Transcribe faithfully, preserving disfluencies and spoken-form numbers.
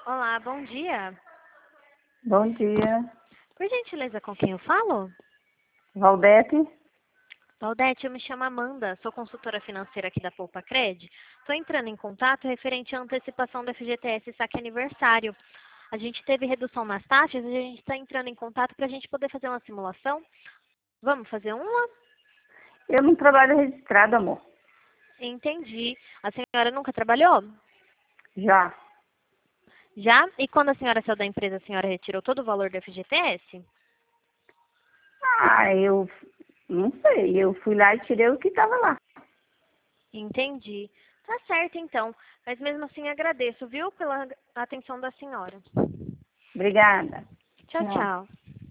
Olá, bom dia. Bom dia, Por gentileza, com quem eu falo? Valdete. Valdete, eu me chamo Amanda, sou consultora financeira aqui da Poupa Cred. Estou entrando em contato referente à antecipação do F G T S Saque Aniversário. A gente teve redução nas taxas e a gente está entrando em contato para a gente poder fazer uma simulação. Vamos fazer uma? Eu não trabalho registrado, amor. Entendi. A senhora nunca trabalhou? Já. Já? E quando a senhora saiu da empresa, a senhora retirou todo o valor do F G T S? Ah, eu não sei. Eu fui lá e tirei o que estava lá. Entendi. Tá certo, então. Mas mesmo assim agradeço, viu, pela atenção da senhora. Obrigada. Tchau, Tchau. tchau.